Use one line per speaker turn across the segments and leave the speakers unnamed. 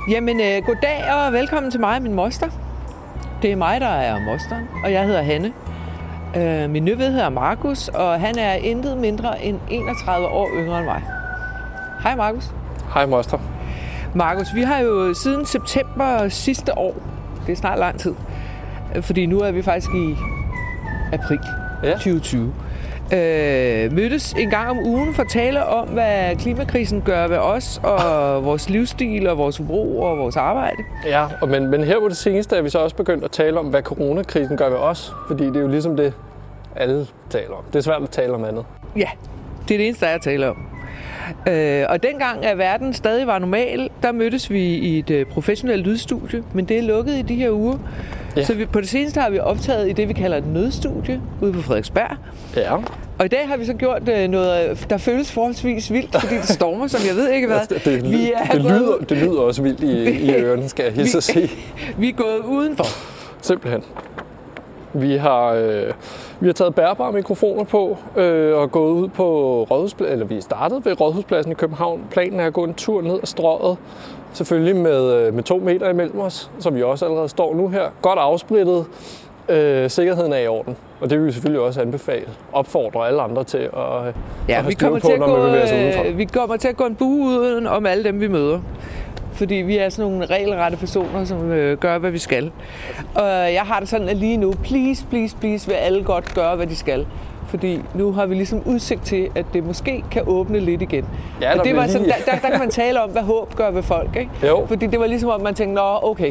Jamen, goddag og velkommen til mig og min moster. Det er mig, der er mosteren, og jeg hedder Hanne. Min nevø hedder Markus, og han er intet mindre end 31 år yngre end mig. Hej Markus.
Hej moster.
Markus, vi har jo siden september sidste år, det er snart lang tid, fordi nu er vi faktisk i april 2020, mødtes en gang om ugen for at tale om, hvad klimakrisen gør ved os, og vores livsstil, og vores forbrug, og vores arbejde.
Ja, men her på det seneste er vi så også begyndt at tale om, hvad coronakrisen gør ved os, fordi det er jo ligesom det, alle taler om. Det er svært at tale om andet.
Ja, det er det eneste, der er at tale om. Og dengang, at verden stadig var normal, der mødtes vi i et professionelt lydstudie, men det er lukket i de her uger. Ja. Så på det seneste har vi optaget i det, vi kalder et nødstudie ude på Frederiksberg.
Ja.
Og i dag har vi så gjort noget, der føles forholdsvis vildt, fordi det stormer, som jeg ved ikke hvad.
Det lyder også vildt i ørerne, skal jeg hilse at sige.
Vi er gået udenfor.
Simpelthen. Vi har taget bærbare mikrofoner på og gået ud på Rådhuspladsen, eller vi startede ved Rådhuspladsen i København. Planen er at gå en tur ned ad Strøget, selvfølgelig med 2 meter imellem os, som vi også allerede står nu her. Godt afsprittet, sikkerheden er i orden, og det vil vi selvfølgelig også opfordre alle andre til at have styr på, når man bevæger sig udenfor.
Vi kommer til at gå en bue uden om alle dem, vi møder. Fordi vi er sådan nogle regelrette personer, som gør, hvad vi skal. Og jeg har det sådan, at lige nu, please, vil alle godt gøre, hvad de skal. Fordi nu har vi ligesom udsigt til, at det måske kan åbne lidt igen.
Ja,
og det var sådan, der kan man tale om, hvad håb gør ved folk, ikke?
Jo.
Fordi det var ligesom, at man tænkte, nå, okay,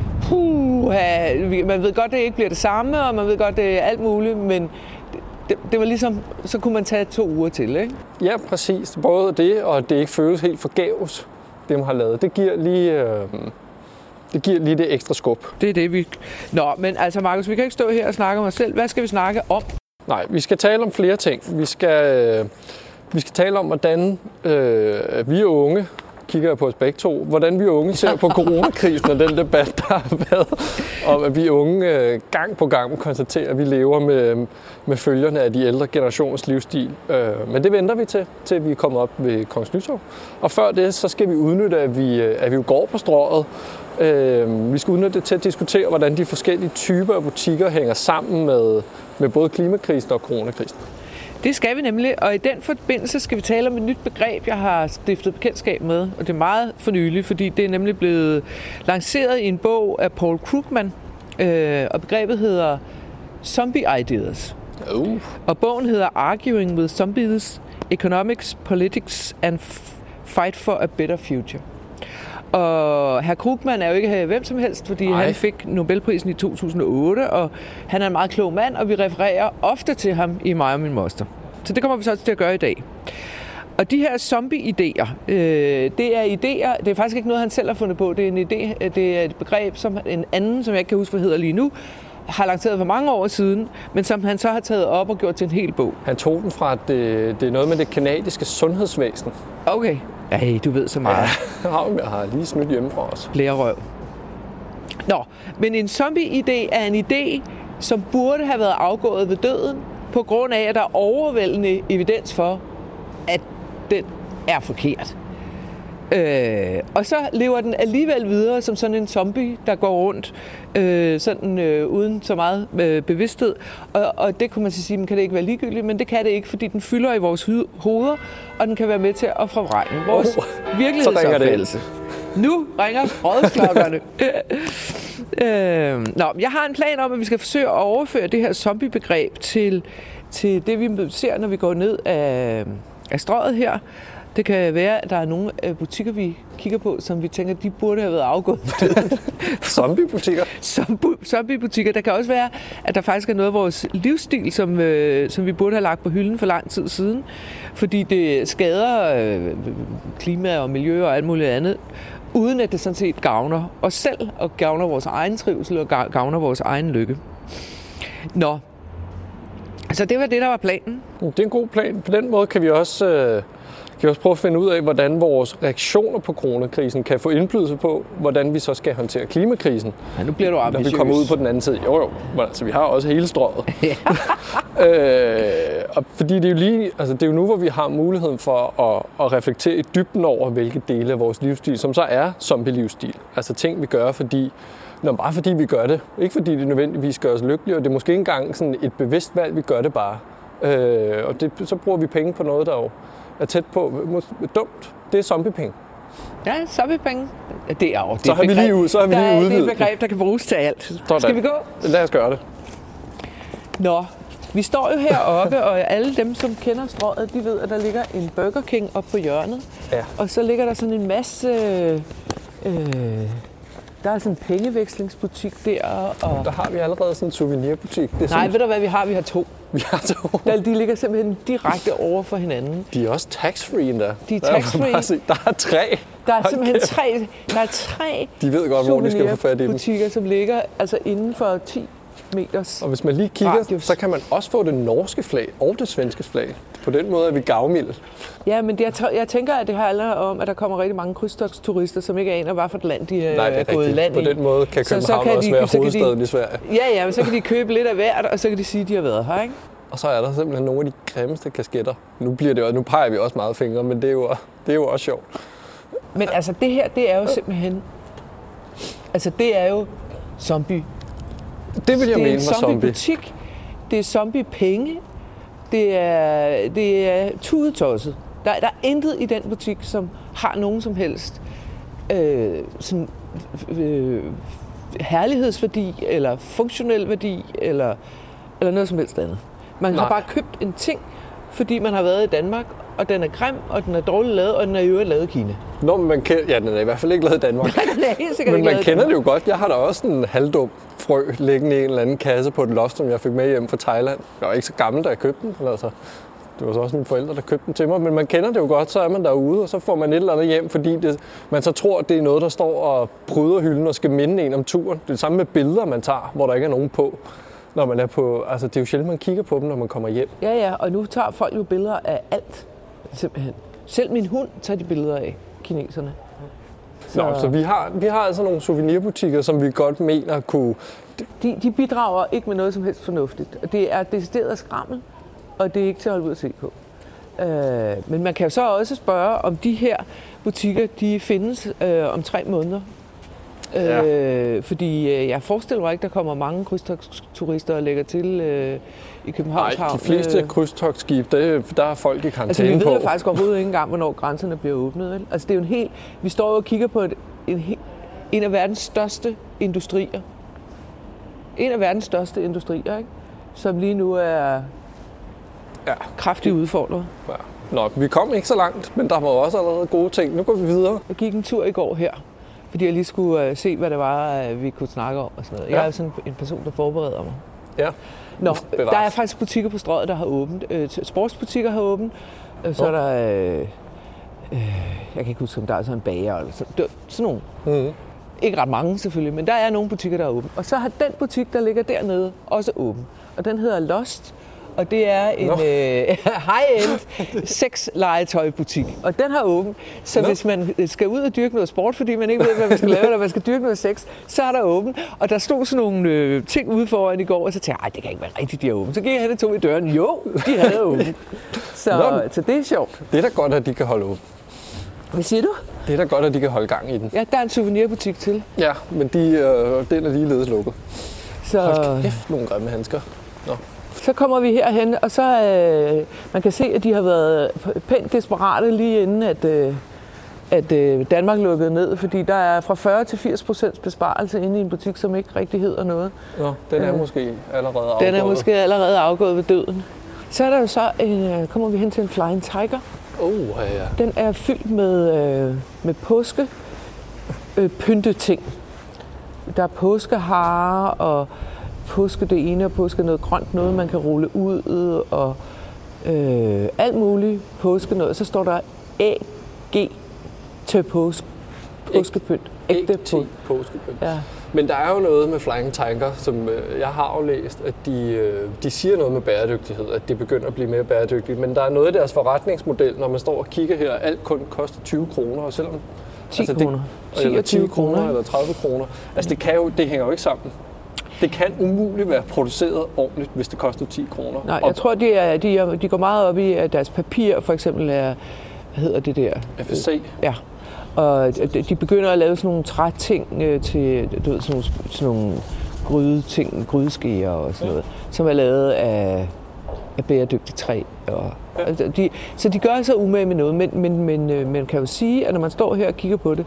man ved godt, det ikke bliver det samme, og man ved godt, det er alt muligt, men det var ligesom, så kunne man tage 2 uger til, ikke?
Ja, præcis. Både det, og det ikke føles helt forgæves, det man har lavet. Det giver lige det ekstra skub.
Det er det, vi... Nå, men altså Markus, vi kan ikke stå her og snakke om os selv. Hvad skal vi snakke om?
Nej, vi skal tale om flere ting. Vi skal tale om, hvordan vi unge, kigger jeg på os begge to, hvordan vi unge ser på coronakrisen og den debat, der har været, om at vi unge gang på gang konstaterer, at vi lever med følgerne af de ældre generationers livsstil. Men det venter vi til vi er kommet op ved Kongens Nytorv. Og før det, så skal vi udnytte, at vi jo går på Strøget. Vi skal udnytte det til at diskutere, hvordan de forskellige typer af butikker hænger sammen med både klimakrisen og coronakrisen.
Det skal vi nemlig, og i den forbindelse skal vi tale om et nyt begreb, jeg har stiftet bekendtskab med, og det er meget for nylig, fordi det er nemlig blevet lanceret i en bog af Paul Krugman, og begrebet hedder Zombie Ideas. Og bogen hedder Arguing with Zombies, Economics, Politics and Fight for a Better Future. Og hr. Krugman er jo ikke hvem som helst, fordi han fik Nobelprisen i 2008, og han er en meget klog mand, og vi refererer ofte til ham i mig og min moster. Så det kommer vi så til at gøre i dag. Og de her zombie-idéer, det er idéer, det er faktisk ikke noget, han selv har fundet på, det er en idé, det er et begreb, som en anden, som jeg ikke kan huske, hvad hedder lige nu, har lanceret for mange år siden, men som han så har taget op og gjort til en hel bog.
Han tog den fra, det er noget med det kanadiske sundhedsvæsen.
Okay. Ej, du ved så meget.
Ja, jeg har lige smidt hjemmefra os.
Blærerøv. Nå, men en zombie-idé er en idé, som burde have været afgået ved døden, på grund af, at der er overvældende evidens for, at den er forkert. Og så lever den alligevel videre som sådan en zombie, der går rundt uden så meget bevidsthed. Og det kunne man så sige, kan det ikke være ligegyldigt, men det kan det ikke, fordi den fylder i vores hoveder, og den kan være med til at forvrænge vores virkelighedsopfattelse. Nu ringer rådsklokkerne. Jeg har en plan om, at vi skal forsøge at overføre det her zombie-begreb til det, vi ser, når vi går ned af Strøget her. Det kan være, at der er nogle butikker, vi kigger på, som vi tænker, de burde have været afgået.
Zombie-butikker?
Zombie-butikker. Der kan også være, at der faktisk er noget af vores livsstil, som vi burde have lagt på hylden for lang tid siden. Fordi det skader klima og miljø og alt muligt andet, uden at det sådan set gavner os selv, og gavner vores egen trivsel og gavner vores egen lykke. Nå, så det var det, der var planen.
Det er en god plan. På den måde kan vi også kan også prøve at finde ud af, hvordan vores reaktioner på coronakrisen kan få indflydelse på, hvordan vi så skal håndtere klimakrisen.
Ja, nu bliver du ambitiøs.
Når vi kommer ud på den anden side. Jo, men altså, vi har også hele strøget. Og fordi det er jo det er jo nu, hvor vi har muligheden for at reflektere i dybden over, hvilke dele af vores livsstil, som så er zombie-livsstil. Altså ting, vi gør, bare fordi vi gør det. Ikke fordi det nødvendigvis gør os lykkelige, og det er måske ikke engang sådan et bevidst valg, vi gør det bare. Så bruger vi penge på noget, der jo er tæt på. Dumt. Det er zombiepenge.
Ja, zombiepenge. Det er jo
så har vi lige udvidet.
Det er et begreb, der kan bruges til alt. Skal vi gå?
Lad os gøre det.
Nå, vi står jo heroppe, og alle dem, som kender strøget, de ved, at der ligger en Burger King oppe på hjørnet. Ja. Og så ligger der sådan en masse... der er sådan en pengevekslingsbutik der. Og
der har vi allerede sådan en souvenirbutik.
Ved du hvad vi har? Vi har 2.
Vi har 2.
De ligger simpelthen direkte over for hinanden.
De er også tax-free endda.
De er tax-free.
Der er 3.
Der er simpelthen 3
De ved godt, hvor de skal få fat i dem.
Butikker, som ligger altså inden for 10 meters.
Og hvis man lige kigger,
radius,
så kan man også få det norske flag og det svenske flag. På den måde er vi gavmilde.
Ja, men jeg tænker, at det handler om, at der kommer rigtig mange krydstogturister, som ikke aner, hvad for et land de er gået i land i.
På den måde kan København også være hovedstaden i Sverige.
Ja, men så kan de købe lidt af hvert, og så kan de sige, at de har været her, ikke?
Og så er der simpelthen nogle af de grimmeste kasketter. Nu peger vi også meget fingre, men det er jo også sjovt.
Men altså, det her, det er jo simpelthen... Altså, det er jo zombie.
Det vil jeg mene var zombie.
Det er en zombie-butik. Det er zombie-penge. Det er tudetosset. Der er intet i den butik, som har nogen som helst herlighedsværdi, eller funktionel værdi, eller noget som helst andet. Man har bare købt en ting, fordi man har været i Danmark, og den er grim, og den er dårligt lavet, og den er i øvrigt lavet i Kina.
Nå, men den er i hvert fald ikke lavet i Danmark.
Nej, den er helt sikkert
men man kender det jo godt. Jeg har da også en halvdum frø liggende i en eller anden kasse på et loft, som jeg fik med hjem fra Thailand. Jeg var ikke så gammel, da jeg købte den. Altså, det var så også mine forældre, der købte den til mig. Men man kender det jo godt, så er man derude, og så får man et eller andet hjem, fordi man så tror, at det er noget, der står og bryder hylden og skal minde en om turen. Det er det samme med billeder, man tager, hvor der ikke er nogen på. Når man er på, altså det er jo sjældent, man kigger på dem, når man kommer hjem.
Ja, og nu tager folk jo billeder af alt, simpelthen. Selv min hund tager de billeder af, kineserne.
Så vi har altså nogle souvenirbutikker, som vi godt mener kunne...
De bidrager ikke med noget som helst fornuftigt. Det er decideret skrammel, og det er ikke til at holde ud at se på. Men man kan jo så også spørge, om de her butikker, de findes om 3 måneder. Fordi jeg forestiller mig ikke, der kommer mange krydstogturister og lægger til i Københavns Havn.
Nej, de fleste krydstogtskib, der er folk i karantæne på.
Altså vi ved jo faktisk overhovedet ikke engang, hvornår grænserne bliver åbnet. Vel? Altså det er jo vi står jo og kigger på en af verdens største industrier. En af verdens største industrier, ikke? Som lige nu er kraftigt udfordret.
Ja. Nå, vi kom ikke så langt, men der var også allerede gode ting. Nu går vi videre.
Jeg gik en tur i går her, fordi jeg lige skulle se, hvad det var, vi kunne snakke om og sådan noget. Jeg er sådan en person, der forbereder mig.
Ja.
Nå, der er faktisk butikker på strøget, der har åbent. Sportsbutikker har åbent. Så er der... jeg kan ikke huske, om der er sådan en bager eller sådan nogle. Mm-hmm. Ikke ret mange selvfølgelig, men der er nogle butikker, der er åbent. Og så har den butik, der ligger dernede, også åben. Og den hedder Lost. Og det er en high-end sexlegetøjbutik. Og den har åben. Så hvis man skal ud og dyrke noget sport, fordi man ikke ved, hvad man skal lave, eller man skal dyrke noget sex, så er der åben. Og der stod sådan nogle ting ude foran i går, og så tænkte jeg, det kan ikke være rigtigt, de er åben. Så gik jeg hen og tog i døren. Jo, de havde åben. Så det er sjovt.
Det er da godt, at de kan holde åben.
Hvad siger du?
Det er da godt, at de kan holde gang i den.
Ja, der er en souvenirbutik til.
Ja, men den er ligeledes lukket. Så... Hold kæft, nogle grimme handsker. Nå.
Så kommer vi herhen, og så man kan se, at de har været pænt desperate lige inden, at Danmark lukkede ned, fordi der er fra 40-80% besparelse inde i en butik, som ikke rigtig hedder noget.
Nå, den er måske allerede afgået.
Den er måske allerede afgået ved døden. Så er der jo så kommer vi hen til en Flying Tiger.
Ja.
Den er fyldt med påske pynteting. Der er påskeharer og påske det ene og påske noget grønt, noget man kan rulle ud og alt muligt påske noget. Så står der AG til påskepynt.
Ægte påskepynt.
Ja.
Men der er jo noget med Flying Tiger, som jeg har aflæst, at de siger noget med bæredygtighed, at det begynder at blive mere bæredygtigt. Men der er noget i deres forretningsmodel, når man står og kigger her, alt kun koster 20 kroner, og selvom
10 kroner.
10 kroner eller 30 kroner. Altså det hænger jo ikke sammen. Det kan umuligt være produceret ordentligt, hvis det koster 10 kroner.
Nej, jeg tror, de går meget op i, at deres papir for eksempel er, hvad hedder det der?
FSC.
Ja. Og de begynder at lave sådan nogle træting til, du ved, sådan nogle grydeskeer og sådan noget, som er lavet af bæredygtigt træ. Så de gør sig umage med noget, men man kan jo sige, at når man står her og kigger på det,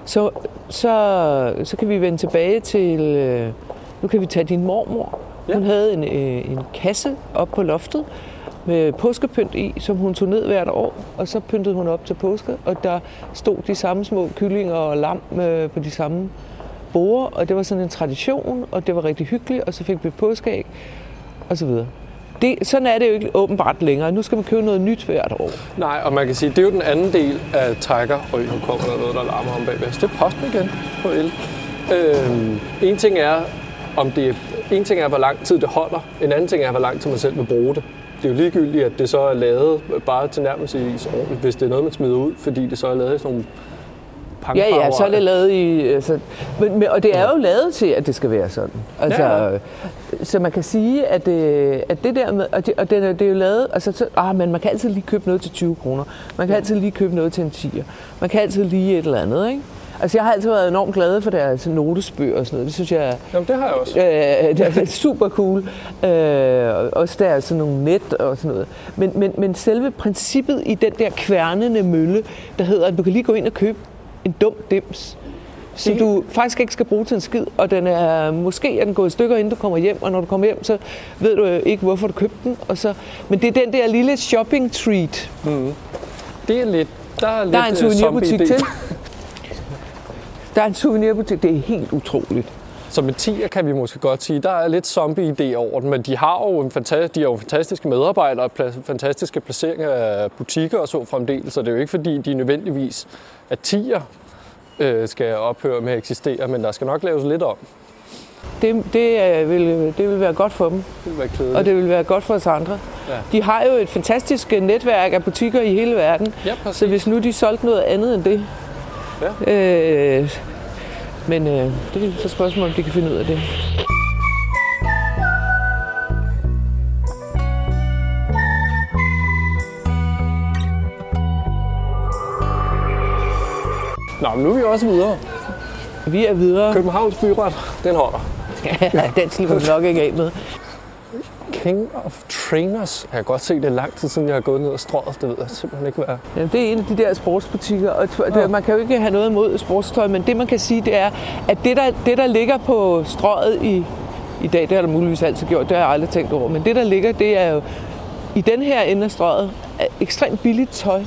så kan vi vende tilbage til, nu kan vi tage din mormor. Hun havde en kasse op på loftet med påskepynt i, som hun tog ned hvert år, og så pyntede hun op til påske, og der stod de samme små kyllinger og lam på de samme borde, og det var sådan en tradition, og det var rigtig hyggeligt, og så fik vi påskeæg, og så videre. Sådan er det jo ikke åbenbart længere. Nu skal man købe noget nyt hvert år.
Nej, og man kan sige, det er jo den anden del af Tiger. Nu kommer der noget, der larmer om bagved. Det er posten igen på el. En ting er, hvor lang tid det holder. En anden ting er, hvor lang tid man selv vil bruge det. Det er jo ligegyldigt, at det så er lavet bare til nærmest ordentligt, hvis det er noget, man smider ud, fordi det så er lavet i sådan nogle pangfarver.
Ja, så er det lavet i... Altså, og det er jo lavet til, at det skal være sådan. Altså, ja. Så man kan sige, at det der med... Og det er jo lavet... Altså, men man kan altid lige købe noget til 20 kroner. Man kan altid lige købe noget til en 10'er. Man kan altid lige et eller andet, ikke? Altså, jeg har altid været enormt glad for deres notesbøger og sådan noget. Det synes jeg...
Jamen, det har jeg også.
Det er super cool. Også der er sådan nogle net og sådan noget. Men selve princippet i den der kværnende mølle, der hedder, at du kan lige gå ind og købe en dum dims, som du faktisk ikke skal bruge til en skid, og måske er den gået i stykker, inden du kommer hjem, og når du kommer hjem, så ved du ikke, hvorfor du købte den. Men det er den der lille shopping treat.
Mm. Det er lidt... Der er
en souvenirbutik til. Der er en souvenirbutik, det er helt utroligt.
Som en 10'er kan vi måske godt sige, der er lidt zombie-idé over den, men de har jo fantastiske medarbejdere, fantastiske placeringer af butikker og så fremdeles, så det er jo ikke fordi, de nødvendigvis at 10'er skal ophøre med at eksistere, men der skal nok laves lidt om.
Det vil være godt for dem,
det vil være kedeligt.
Og det vil være godt for os andre. Ja. De har jo et fantastisk netværk af butikker i hele verden, så hvis nu de solgte noget andet end det, men det er så spørgsmål, om de kan finde ud af det.
Nå, men nu er vi også videre.
Vi er videre.
Københavns Byret, den holder.
Ja, den slipper vi nok ikke af med.
King of Trainers. Jeg kan godt se, det er lang tid siden, jeg har gået ned og strøget. Det ved jeg simpelthen ikke, hvad er.
Ja, det er en af de der sportsbutikker, og man kan jo ikke have noget imod sportstøj, men det man kan sige, det er, at det der ligger på strøget i dag, det har der muligvis altid gjort, det har jeg aldrig tænkt over, men det der ligger, det er jo i den her ende af strøget ekstremt billigt tøj.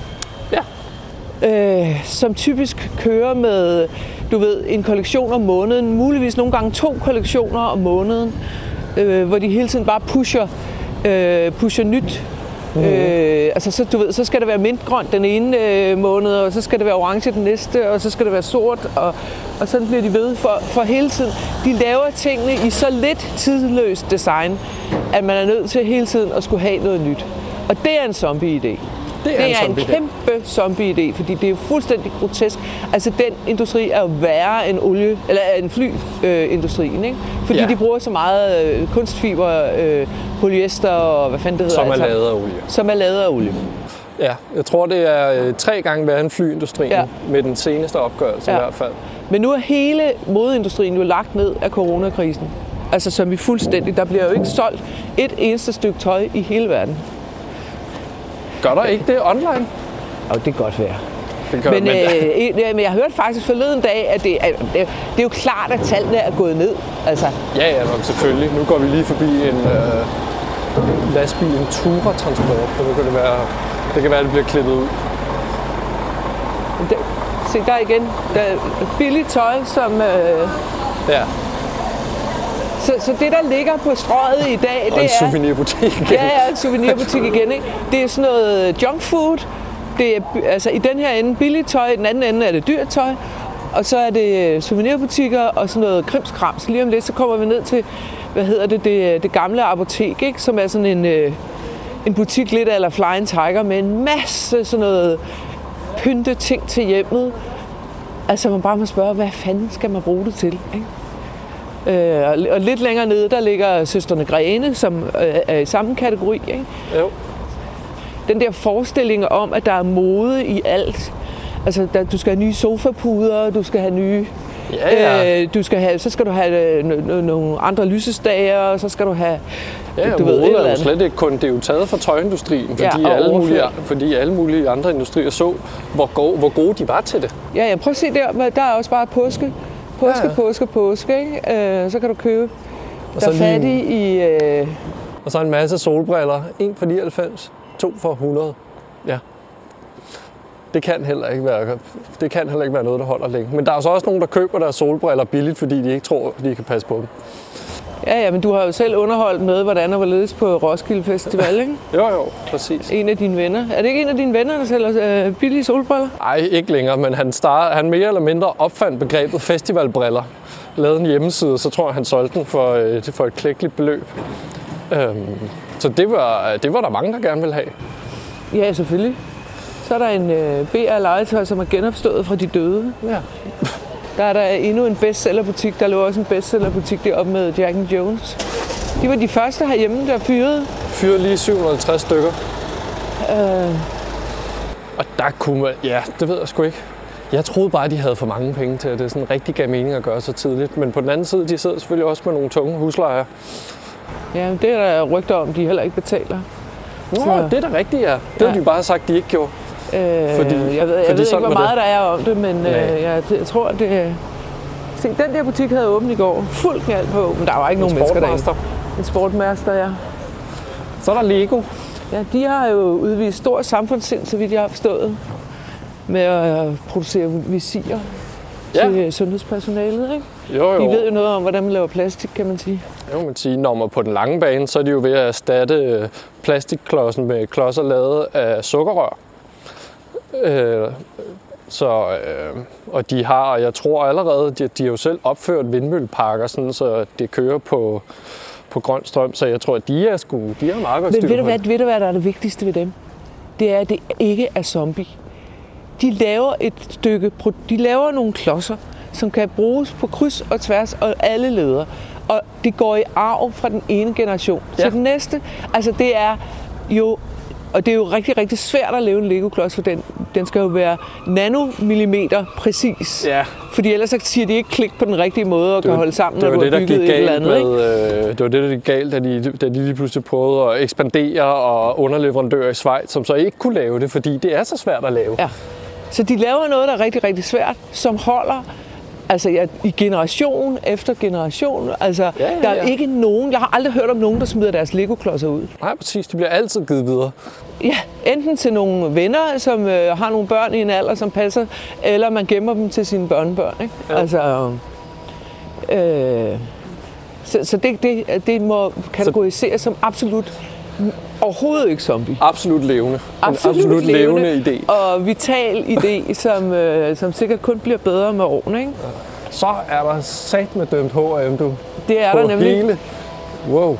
Ja. Som typisk kører med, du ved, en kollektion om måneden, muligvis nogle gange 2 kollektioner om måneden, hvor de hele tiden bare pusher nyt. Altså så, du ved, så skal det være mintgrønt den ene måned, og så skal det være orange den næste, og så skal det være sort, og sådan bliver de ved for hele tiden. De laver tingene i så lidt tidløst design, at man er nødt til hele tiden at skulle have noget nyt. Og det er en zombie-idé. Det er en kæmpe zombie-idé, fordi det er jo fuldstændig grotesk. Altså, den industri er jo værre end en flyindustrien, ikke? Fordi de bruger så meget kunstfiber, polyester og hvad fanden det hedder.
Som er lavet af olie.
Som er lavet af olie.
Ja, jeg tror, det er 3 gange værre end flyindustrien med den seneste opgørelse i hvert fald.
Men nu er hele modeindustrien jo lagt ned af coronakrisen. Altså, som vi fuldstændig. Der bliver jo ikke solgt et eneste stykke tøj i hele verden.
Gør der ikke det online?
Jo, det kan godt være. Men jeg hørte faktisk forleden dag, at det er jo klart, at tallene er gået ned. Altså.
Ja, selvfølgelig. Nu går vi lige forbi en lastbil, en Tura-transport, så nu kan det kan være, at det bliver klippet ud.
Se, der igen. Der er billigt tøj, som...
Ja.
Så det, der ligger på strøget i dag,
det er... Og en souvenirbutik igen.
Ja, en souvenirbutik igen, ikke? Det er sådan noget junk food. Det er altså i den her ende billigt tøj, i den anden ende er det dyrt tøj. og så er det souvenirbutikker og sådan noget krimskrams. Lige om lidt, så kommer vi ned til, det gamle apotek, ikke? Som er sådan en butik lidt eller Flying Tiger med en masse sådan noget pynte ting til hjemmet. Altså man bare må spørge, hvad fanden skal man bruge det til, ikke? Og lidt længere nede, der ligger Søstrene Grene, som er i samme kategori, ikke?
Jo.
Den der forestilling om, at der er mode i alt. Altså, du skal have nye sofapuder, du skal have nye...
Ja.
Så skal du have nogle andre lysestager, og så skal du have...
Ja,
du
mode er jo slet ikke kun... Det er jo taget fra tøjindustrien, fordi alle mulige andre industrier så, hvor gode de var til det.
Ja, prøv at se der er også bare påske, ikke? Så kan du købe... Der er fattig i...
Og så en masse solbriller. 1 for 99, 2 for 100. Ja. Det kan heller ikke være noget, der holder længe. Men der er så også nogen, der køber deres solbriller billigt, fordi de ikke tror, de kan passe på dem.
Ja, men du har jo selv underholdt med, hvordan der var ledes på Roskilde Festival, ikke?
Jo, præcis.
En af dine venner. Er det ikke en af dine venner, der sælger billige solbriller?
Nej, ikke længere, men han mere eller mindre opfandt begrebet festivalbriller. Lavede en hjemmeside, så tror jeg, han solgte den for et klækkeligt beløb. Så det var der mange, der gerne ville have.
Ja, selvfølgelig. Så er der en BR Legetøj, som er genopstået fra de døde.
Ja.
Der er der endnu en bestsellerbutik. Der lå også en bestsellerbutik deroppe med Jack and Jones. De var de første herhjemme, der fyrede.
Fyrede lige 750 stykker. Og der kunne man... Ja, det ved jeg sgu ikke. Jeg troede bare, at de havde for mange penge til, at det sådan rigtig gav mening at gøre så tidligt. Men på den anden side, de sidder selvfølgelig også med nogle tunge huslejer.
Ja, det er der rygter om, de heller ikke betaler.
Nå, det er da rigtigt, ja. Det har de bare sagt, de ikke gjorde.
Jeg ved ikke, hvor meget der er om det, men jeg tror, at det... Se, den der butik havde åbent i går. Fuld knald på, men der var ikke nogen mennesker derinde. En Sportmaster, ja.
Så er der Lego.
Ja, de har jo udvist stor samfundssind, så vidt jeg har forstået, med at producere visirer til sundhedspersonalet, ikke?
Jo.
De ved jo noget om, hvordan man laver plastik, kan man sige.
Jo, man siger, når man på den lange bane, så er de jo ved at erstatte plastikklodsen med klodser lavet af sukkerrør. Og de har, og jeg tror allerede, de har jo selv opført vindmølleparker, sådan, så det kører på grøn strøm, så jeg tror, at de har meget godt styr på det.
Men ved du hvad der er det vigtigste ved dem? Det er, at det ikke er zombie. De laver nogle klodser, som kan bruges på kryds og tværs og alle ledder. Og det går i arv fra den ene generation til den næste. Altså det er jo... Og det er jo rigtig, rigtig svært at lave en Lego-klods, for den skal jo være nanomillimeter præcis. Ja. Fordi ellers så siger de ikke klik på den rigtige måde og kan holde sammen, når du har bygget et eller andet.
Det var det, der gik galt, da de lige pludselig prøvede at ekspandere og underleverandører i Schweiz, som så ikke kunne lave det, fordi det er så svært at lave.
Ja. Så de laver noget, der er rigtig, rigtig svært, som holder i generation efter generation. Altså, der er ikke nogen... Jeg har aldrig hørt om nogen, der smider deres Lego-klodser ud.
Nej, præcis. De bliver altid givet videre.
Ja, enten til nogle venner, som har nogle børn i en alder, som passer, eller man gemmer dem til sine børnebørn, ikke? Ja. Altså... Så det må kategoriseres som absolut overhovedet ikke zombie.
Absolut levende. Absolut levende idé.
Og vital idé, som sikkert kun bliver bedre med årene, ikke? Ja.
Så er der sat med dømt H&M, du.
Det er der nemlig.
Hele. Wow.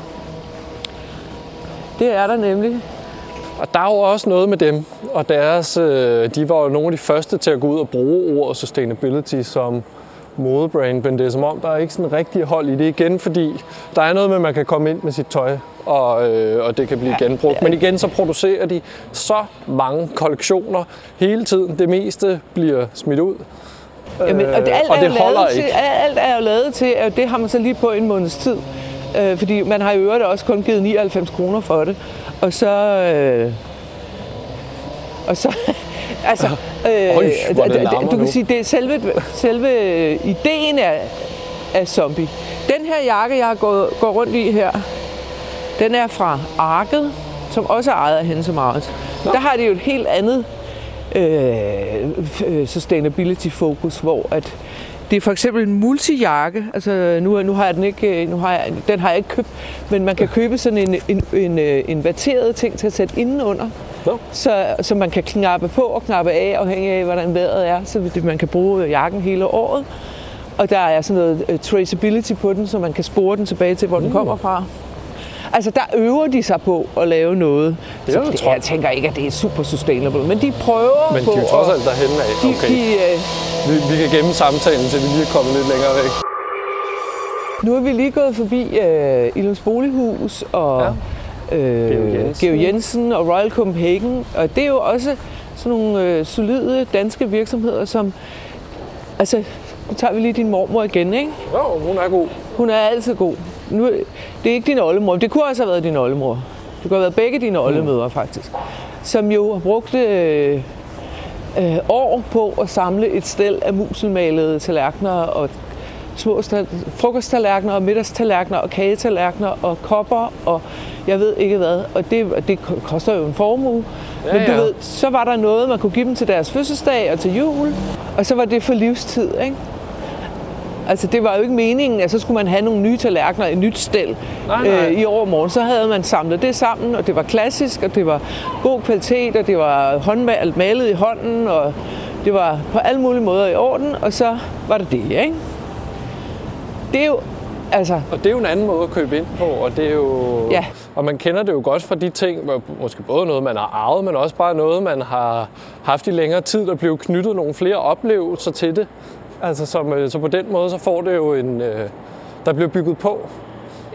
Det er der nemlig.
Og der er jo også noget med dem, og deres, de var jo nogle af de første til at gå ud og bruge ordet sustainability som modebrand, men det er som om, der er ikke sådan rigtig hold i det igen, fordi der er noget med, at man kan komme ind med sit tøj, og det kan blive genbrugt. Men igen, så producerer de så mange kollektioner hele tiden. Det meste bliver smidt ud.
Jamen, og det holder ikke. Alt er jo lavet til, at det har man så lige på en måneds tid. Fordi man har i øvrigt også kun givet 99 kroner for det. Og så altså, du kan sige, det er selve ideen af zombie. Den her jakke, jeg går rundt i her, den er fra Arket, som også er ejet af Hennes & Mauritz. Der har de jo et helt andet sustainability fokus, hvor at det er for eksempel en multijakke. Altså nu har jeg den ikke, den har jeg ikke købt, men man kan købe sådan en inverteret ting til at sætte indenunder. Så man kan knappe på og knappe af, afhængig af, hvordan vejret er, så man kan bruge jakken hele året. Og der er sådan noget traceability på den, så man kan spore den tilbage til, hvor den kommer fra. Altså, der øver de sig på at lave noget. Jeg tænker ikke, at det er super sustainable, men de prøver på...
Men de er jo trods alt derhenne af. Okay. Vi kan gemme samtalen, til vi lige er kommet lidt længere væk.
Nu er vi lige gået forbi Illums Bolighus og Georg Jensen og Royal Copenhagen. Og det er jo også sådan nogle solide danske virksomheder, som... Altså, nu tager vi lige din mormor igen, ikke?
Jo, hun er god.
Hun er altid god. Nu, det er ikke din oldemor, det kunne også have været din oldemor. Det kunne have været begge dine oldemødre, faktisk. Som jo har brugt år på at samle et stel af muselmalede tallerkener og små frokosttallerkener og middagstallerkener og kagetallerkener og kopper og jeg ved ikke hvad. Og det koster jo en formue. Ja, men du ved, så var der noget, man kunne give dem til deres fødselsdag og til jul. Og så var det for livstid, ikke? Altså, det var jo ikke meningen, at så skulle man have nogle nye tallerkener, et nyt stel i overmorgen. Så havde man samlet det sammen, og det var klassisk, og det var god kvalitet, og det var malet i hånden, og det var på alle mulige måder i orden, og så var det det, ikke? Det er jo, altså...
Og det er jo en anden måde at købe ind på, og det er jo... Ja. Og man kender det jo godt fra de ting, måske både noget, man har arvet, men også bare noget, man har haft i længere tid, der blev knyttet nogle flere oplevelser til det. Altså, så på den måde, så får det jo der bliver bygget på. Ja.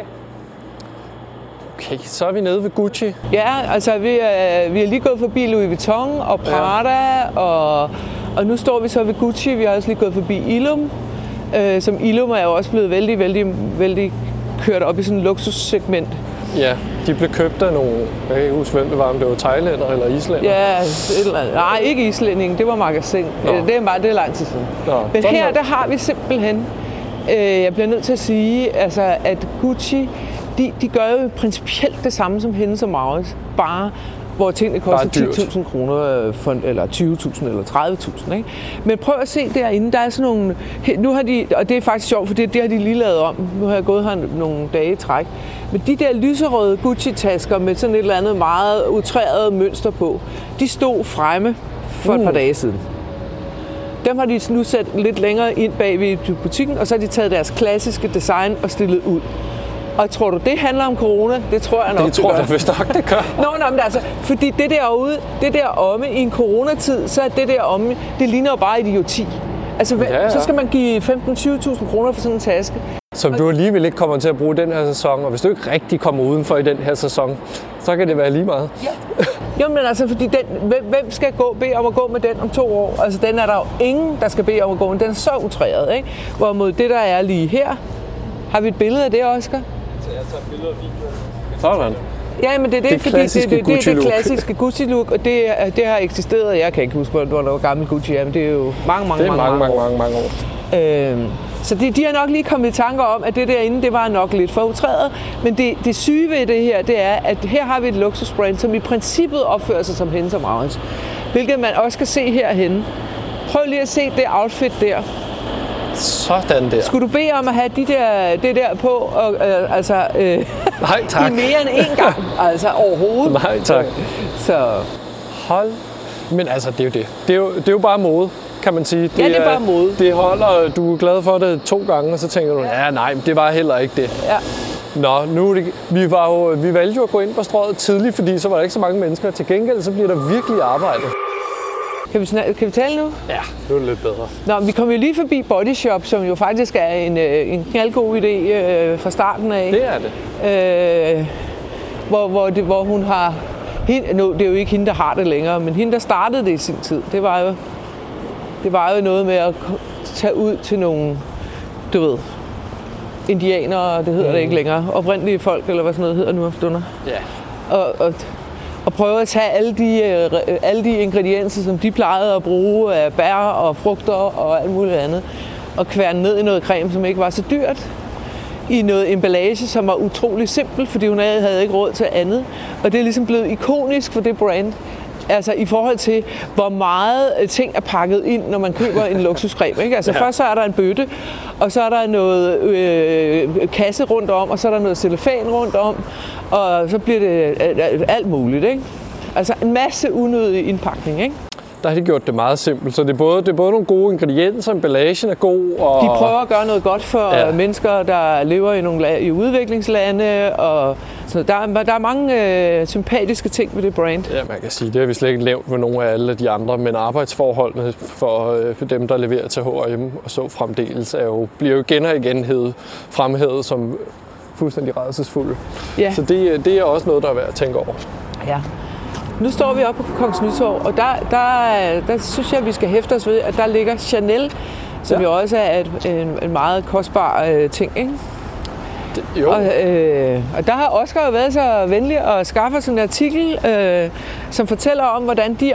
Okay, så er vi nede ved Gucci.
Ja, altså vi er lige gået forbi Louis Vuitton og Prada, og nu står vi så ved Gucci. Vi har også lige gået forbi Illum. Som Illum er jo også blevet vældig, vældig, vældig kørt op i sådan et luksussegment.
Ja, de blev købt af nogle, jeg kan ikke huske, hvem det var, om det var thailænder eller islænder.
Ja, nej, ikke islænding, det var magasin. Det er lang tid siden. Men her, der har vi simpelthen, jeg bliver nødt til at sige, altså, at Gucci, de gør jo principielt det samme som Hennes & Mauritz, bare hvor tingene koster 10.000 kroner, eller 20.000 eller 30.000. Ikke? Men prøv at se derinde, der er sådan nogle... Nu har de, og det er faktisk sjovt, for det har de lige lavet om. Nu har jeg gået her nogle dage i træk. Men de der lyserøde Gucci-tasker med sådan et eller andet meget utræret mønster på, de stod fremme for et par dage siden. Dem har de nu sat lidt længere ind bag ved butikken, og så har de taget deres klassiske design og stillet ud. Og tror du, det handler om corona? Det tror jeg nok,
det tror jeg vist nok, det gør.
Men altså, fordi det derude, det der omme i en coronatid, så er det der omme, det ligner jo bare idioti. Altså, så skal man give 15-20.000 kroner for sådan en taske.
Som du alligevel ikke kommer til at bruge den her sæson, og hvis du ikke rigtig kommer udenfor i den her sæson, så kan det være lige meget.
Ja. Jamen altså, fordi hvem skal bede om at gå med den om 2 år? Altså, den er der jo ingen, der skal bede om at gå med. Den er så utræret, ikke? Hvorimod det, der er lige her, har vi et billede af det, Oscar?
Så jeg tager billeder af videoen. Sådan.
Ja, men det er det, fordi det er det klassiske Gucci-look, og det har eksisteret. Jeg kan ikke huske, hvor gammel Gucci er, men det er jo mange år. Så de har nok lige kommet i tanker om, at det derinde, det var nok lidt for utræret. Men det syge ved det her, det er, at her har vi et luksusbrand, som i princippet opfører sig som Hennes & Mauritz. Hvilket man også kan se herhenne. Prøv lige at se det outfit der.
Sådan der.
Skulle du bede om at have det der på, og,
nej, tak.
i mere end én gang? Altså overhovedet?
Nej, tak.
Så...
Hold. Men altså, det er jo det. Det er jo bare mode, kan man sige.
Det er bare mode.
Det holder, du er glad for det 2 gange, og så tænker du, ja nej, det var heller ikke det.
Ja.
Nå, vi valgte jo at gå ind på Strøget tidligt, fordi så var der ikke så mange mennesker. Til gengæld, så bliver der virkelig arbejde.
Kan vi tale nu?
Ja, det er lidt bedre.
Nå, vi kom jo lige forbi Body Shop, som jo faktisk er en knaldgod idé fra starten af.
Det er det.
Hvor hun har... det er jo ikke hende, der har det længere, men hende, der startede det i sin tid, det var jo noget med at tage ud til nogle, du ved, indianere, det hedder det ikke længere, oprindelige folk, eller hvad sådan noget hedder nu om stunder.
Ja.
Og prøve at tage alle de ingredienser, som de plejede at bruge af bær og frugter og alt muligt andet, og kværne ned i noget creme, som ikke var så dyrt, i noget emballage, som var utrolig simpelt, fordi hun havde ikke råd til andet. Og det er ligesom blevet ikonisk for det brand. Altså i forhold til, hvor meget ting er pakket ind, når man køber en luksuscreme. Ikke? Altså først så er der en bøtte, og så er der noget kasse rundt om, og så er der noget cellofan rundt om, og så bliver det alt muligt. Ikke? Altså en masse unødig indpakning, ikke?
Der har de gjort det meget simpelt, så det er både nogle gode ingredienser, emballagen er god. Og
de prøver at gøre noget godt for mennesker, der lever i udviklingslande. Og så der er mange sympatiske ting ved det brand.
Ja, man kan sige, det har vi slet ikke nævnt med nogle af alle de andre, men arbejdsforholdene for dem, der leverer til H&M og så fremdeles, bliver jo igen og igen fremhævet som fuldstændig rædselsfulde. Ja. Så det er også noget, der er værd at tænke over.
Ja. Nu står vi oppe på Kongens Nytorv, og der synes jeg, at vi skal hæfte os ved, at der ligger Chanel, som jo også er en meget kostbar ting, ikke?
Jo.
Og der har Oscar jo været så venlig at skaffe sådan en artikel, som fortæller om, hvordan de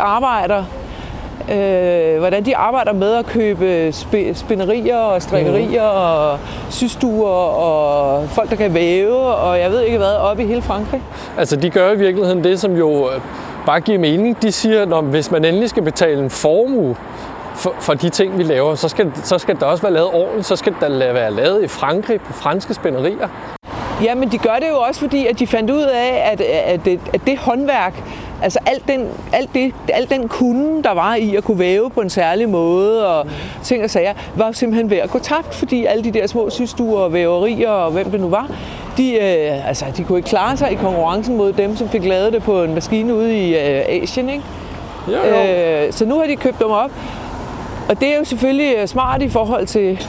arbejder med at købe spinderier og strikkerier og systuer og folk, der kan væve, og jeg ved ikke hvad, oppe i hele Frankrig.
Altså, de gør i virkeligheden det, som jo bare giver mening. De siger, at hvis man endelig skal betale en formue for de ting, vi laver, så skal der også være lavet ordentligt. Så skal der være lavet i Frankrig på franske spinderier.
Ja, men de gør det jo også, fordi at de fandt ud af, at det håndværk, altså al den kunde, der var i at kunne væve på en særlig måde og ting og sager, var jo simpelthen ved at gå tabt, fordi alle de der små systuer og væverier og hvem det nu var, de kunne ikke klare sig i konkurrencen mod dem, som fik lavet det på en maskine ude i Asien, ikke? Jo. Så nu har de købt dem op, og det er jo selvfølgelig smart i forhold til...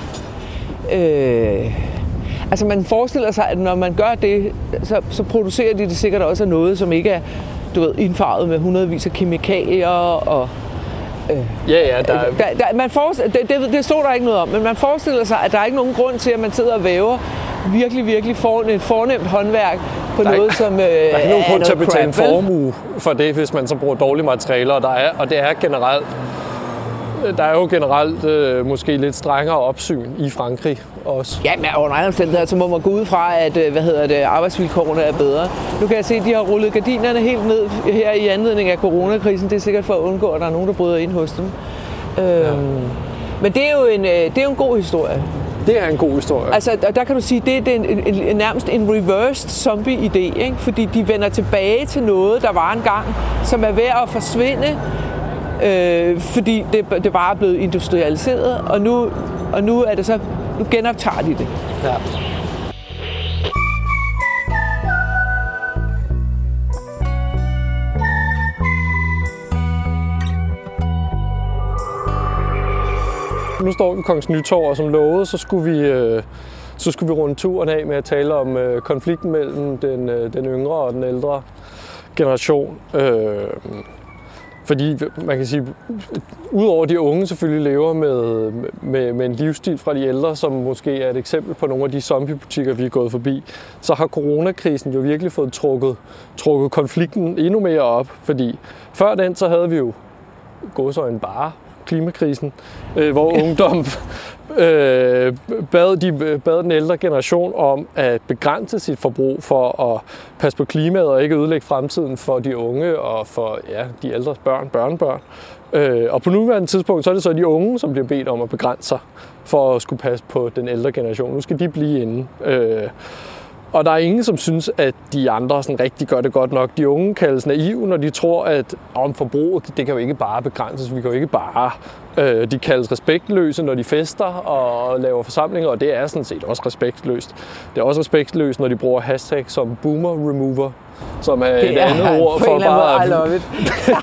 Altså man forestiller sig, at når man gør det, så producerer de det sikkert også af noget, som ikke er, indfarvet med hundredvis af kemikalier og... Det stod der ikke noget om, men man forestiller sig, at der er ikke nogen grund til, at man sidder og væver virkelig et fornemt håndværk på noget, som
der er ikke nogen grund til at betale en formue for det, hvis man så bruger dårlige materialer, og det er generelt... Der er jo generelt måske lidt strengere opsyn i Frankrig også.
Ja, men under andre omstændigheder, så må man gå ud fra, at arbejdsvilkårene er bedre. Nu kan jeg se, at de har rullet gardinerne helt ned her i anledning af coronakrisen. Det er sikkert for at undgå, at der er nogen, der bryder ind hos dem. Men det er jo en god historie.
Det er en god historie.
Altså, der kan du sige, det er nærmest en reversed zombie-idé, ikke? Fordi de vender tilbage til noget, der var engang, som er ved at forsvinde, fordi det bare er blevet industrialiseret, og nu er det så, nu genoptager de det. Ja.
Nu står vi på Kongens Nytorv, og som lovet, så skulle vi runde turen af med at tale om konflikten mellem den yngre og den ældre generation. Fordi man kan sige, udover de unge selvfølgelig lever med en livsstil fra de ældre, som måske er et eksempel på nogle af de zombiebutikker, vi er gået forbi, så har coronakrisen jo virkelig fået trukket konflikten endnu mere op. Fordi før den, så havde vi jo gåseøjne bare klimakrisen, hvor ungdom bad den ældre generation om at begrænse sit forbrug for at passe på klimaet og ikke ødelægge fremtiden for de unge og for de ældres børnebørn. Og på nuværende tidspunkt, så er det så de unge, som bliver bedt om at begrænse sig for at skulle passe på den ældre generation. Nu skal de blive inde. Og der er ingen, som synes, at de andre sådan rigtig gør det godt nok. De unge kaldes naive, når de tror, at forbruget, det kan jo ikke bare begrænses. Vi kan jo ikke bare... De kaldes respektløse, når de fester og laver forsamlinger, og det er sådan set også respektløst. Det er også respektløst, når de bruger hashtag som boomer remover, som er et andet ord for bare...
I love it.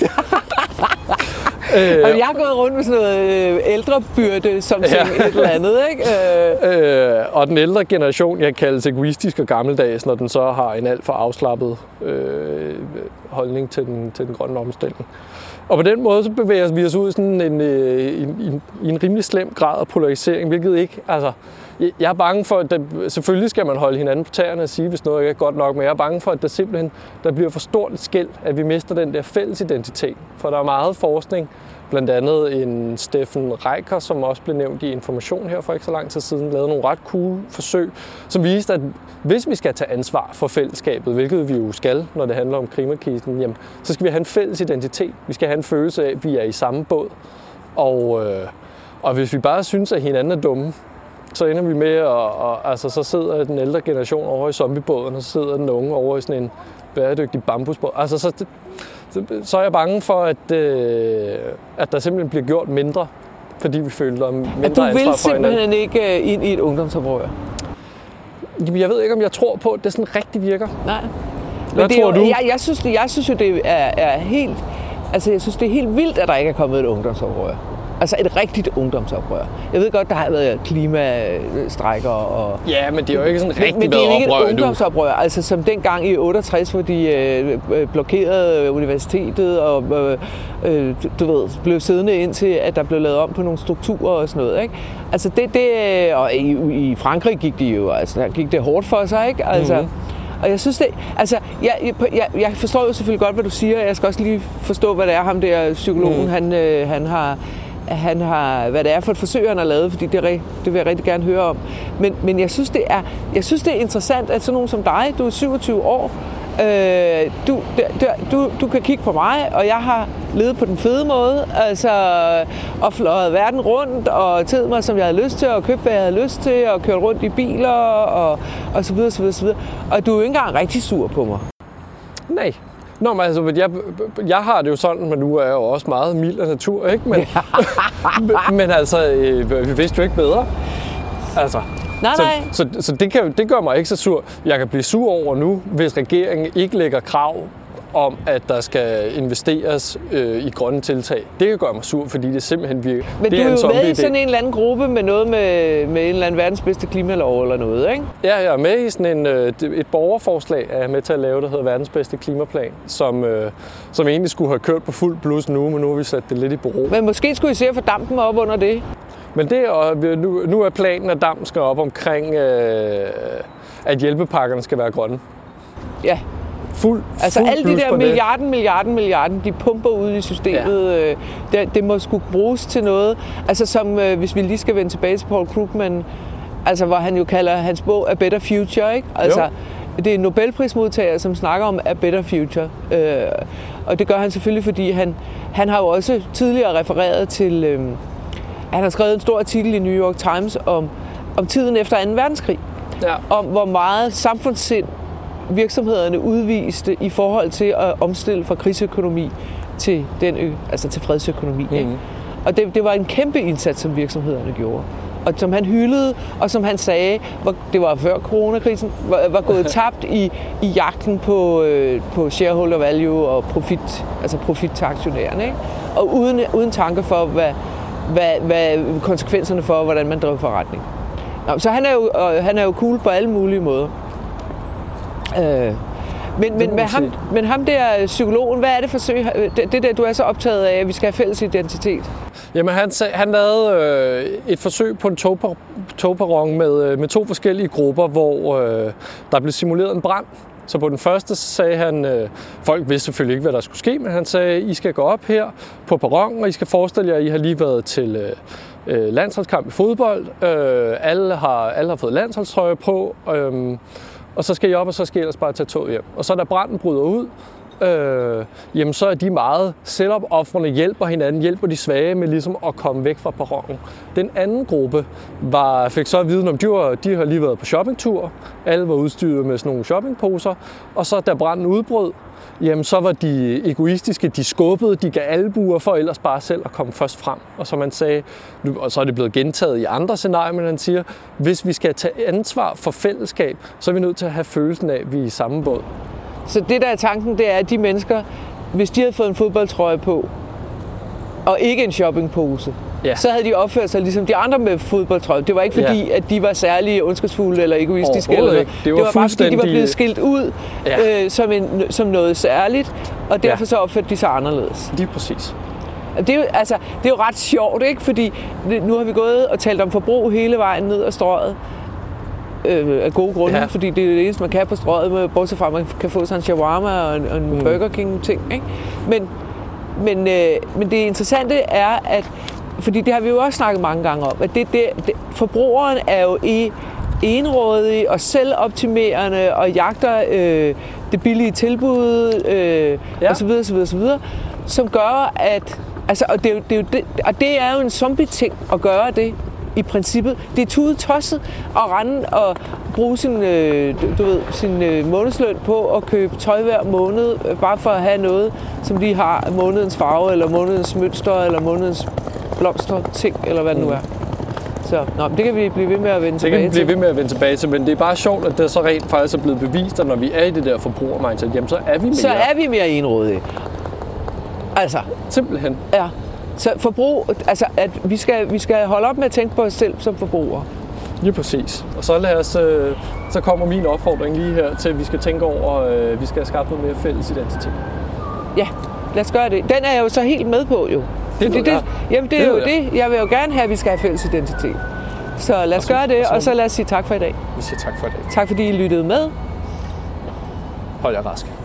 Jeg har gået rundt med sådan noget ældrebyrde, som et eller andet, ikke?
Og den ældre generation, jeg kaldes egoistisk og gammeldags, når den så har en alt for afslappet holdning til den grønne omstilling. Og på den måde så bevæger vi os ud i sådan en rimelig slem grad af polarisering, hvilket ikke, altså, jeg er bange for, at selvfølgelig skal man holde hinanden på tæerne og sige, hvis noget ikke er godt nok, men jeg er bange for, at der bliver for stort et skel, at vi mister den der fælles identitet. For der er meget forskning, blandt andet en Steffen Reicher, som også blev nævnt i Information her for ikke så lang tid siden, lavede nogle ret cool forsøg, som viste, at hvis vi skal tage ansvar for fællesskabet, hvilket vi jo skal, når det handler om klimakrisen, jamen, så skal vi have en fælles identitet. Vi skal have en følelse af, at vi er i samme båd. Og hvis vi bare synes, at hinanden er dumme, Så ender vi med, altså så sidder den ældre generation over i zombiebåden, og så sidder den unge over i sådan en bæredygtig bambusbåd. Altså så er jeg bange for, at der simpelthen bliver gjort mindre, fordi vi føler mindre ansvar for hinanden.
Du vil simpelthen ikke ind i et ungdomsoprør?
Jeg ved ikke, om jeg tror på, at det sådan rigtig virker.
Nej.
Hvad tror du?
Jeg synes jo, det er helt... Altså, jeg synes, det er helt vildt, at der ikke er kommet et ungdomsoprør. Altså et rigtigt ungdomsoprør. Jeg ved godt, der har været klimastrækker og...
Ja, men det er jo ikke sådan rigtig
men det er ikke
oprør,
et ungdomsoprør. Altså som dengang i 68, hvor de blokerede universitetet og blev siddende indtil, at der blev lavet om på nogle strukturer og sådan noget, ikke? Altså og i Frankrig gik der gik det hårdt for sig, ikke? Altså... Mm-hmm. Og jeg synes det, altså, jeg forstår jo selvfølgelig godt, hvad du siger. Jeg skal også lige forstå, hvad det er, ham der psykologen, han har, hvad det er for et forsøg, han har lavet, fordi det vil jeg rigtig gerne høre om. Men jeg synes, det er interessant, at sådan nogen som dig, du er 27 år, du kan kigge på mig, og jeg har levet på den fede måde, altså, og fløjet verden rundt, og taget mig, som jeg havde lyst til, og købt, hvad jeg havde lyst til, og kørt rundt i biler, og så videre, så videre, så videre. Og du er jo ikke engang rigtig sur på mig.
Nej. Nå, men altså, jeg har det jo sådan, men nu er jeg jo også meget mild af natur, ikke? Men, men altså, vi vidste jo ikke bedre. Altså.
Nej.
Så det gør mig ikke så sur. Jeg kan blive sur over nu, hvis regeringen ikke lægger krav om, at der skal investeres i grønne tiltag. Det kan gøre mig sur, fordi det simpelthen virker.
Men det du er jo med i sådan en eller anden gruppe med noget med en eller anden verdens bedste klimalov eller noget, ikke?
Ja, jeg er med i sådan et borgerforslag, er med til at lave, der hedder verdens bedste klimaplan, som egentlig skulle have kørt på fuld blus nu, men nu har vi sat det lidt i bero.
Men måske skulle I se at få dampen op under det?
Men nu er planen, at dampen skal op omkring, at hjælpepakkerne skal være grønne.
Ja. Altså alle de der milliarden, de pumper ud i systemet, det må skulle bruges til noget. Altså som, hvis vi lige skal vende tilbage til Paul Krugman, altså hvor han jo kalder hans bog A Better Future, ikke? Altså, det er en Nobelprismodtager, som snakker om A Better Future. Og det gør han selvfølgelig, fordi han har jo også tidligere refereret til... han har skrevet en stor artikel i New York Times om tiden efter 2. verdenskrig. Ja. Om hvor meget samfundssind virksomhederne udviste i forhold til at omstille fra krigsøkonomi til til fredsøkonomi. Mm-hmm. Ikke? Og det var en kæmpe indsats, som virksomhederne gjorde. Og som han hyldede, og som han sagde, det var før coronakrisen, var gået tabt i jagten på shareholder value og profit til aktionærerne. Ikke? Og uden tanke for, hvad konsekvenserne for, hvordan man drev forretning. Nå, så han er jo cool på alle mulige måder. Men ham der psykologen, hvad er det forsøg? Det der, du er så optaget af, at vi skal have fælles identitet?
Jamen, han lavede et forsøg på en togperron med 2 forskellige grupper, hvor der blev simuleret en brand. Så på den første sagde han, folk vidste selvfølgelig ikke, hvad der skulle ske, men han sagde, I skal gå op her på perronen, og I skal forestille jer, at I har lige været til landsholdskamp i fodbold. Alle har fået landsholdstrøje på, og så skal I op, og så skal I ellers bare tage toget hjem. Og så da branden bryder ud, jamen så er de meget selvopofrende, hjælper hinanden, hjælper de svage med ligesom at komme væk fra perronen. Den anden gruppe fik så at vide, om de har lige været på shoppingtur, alle var udstyret med sådan nogle shoppingposer, og så da branden udbrød, jamen så var de egoistiske, de skubbede, de gav albuer for ellers bare selv at komme først frem. Og som man sagde, og så er det blevet gentaget i andre scenarier, men han siger, hvis vi skal tage ansvar for fællesskab, så er vi nødt til at have følelsen af, at vi er i samme båd.
Så det der er tanken, det er, at de mennesker, hvis de havde fået en fodboldtrøje på, og ikke en shoppingpose, så havde de opført sig ligesom de andre med fodboldtrøje. Det var ikke fordi, at de var særlig ondskabsfulde eller egoistiske. Eller noget. Det var bare fordi, de var blevet skilt ud som noget særligt, og derfor så opførte de sig anderledes.
Lige præcis.
Det er jo ret sjovt, ikke? Fordi nu har vi gået og talt om forbrug hele vejen ned ad Strøget. Af gode grunde, fordi det er det eneste, man kan på Strøget, bortset fra, at man kan få sådan en shawarma og en Burger King-ting. Ikke? Men det interessante er, at fordi det har vi jo også snakket mange gange om, at forbrugeren er jo enrådig og selvoptimerende og jagter det billige tilbud og så videre, som gør, at og det er jo en zombie-ting at gøre det. i princippet. Det er tudetosset at rende og bruge sin månedsløn på at købe tøj hver måned, bare for at have noget, som lige har månedens farve, eller månedens mønster, eller månedens blomsterting, eller hvad det nu er. Så det kan vi blive ved med at vende tilbage til.
Det kan vi blive ved med at vende tilbage til, men det er bare sjovt, at det så rent faktisk er blevet bevist, at når vi er i det der forbrugermindset, jamen så er vi mere
enrådige. Altså.
Simpelthen.
Ja. Så forbrug, altså at vi skal holde op med at tænke på os selv som forbrugere.
Lige præcis. Og så kommer min opfordring lige her til, at vi skal tænke over, vi skal have skabt noget mere fælles identitet.
Ja, lad os gøre det. Den er jeg jo så helt med på jo. Det er jo det. Jeg vil jo gerne have, at vi skal have fælles identitet. Så lad os gøre det, og så lad os sige tak for i dag.
Vi siger tak for i dag.
Tak fordi I lyttede med.
Hold jer rask.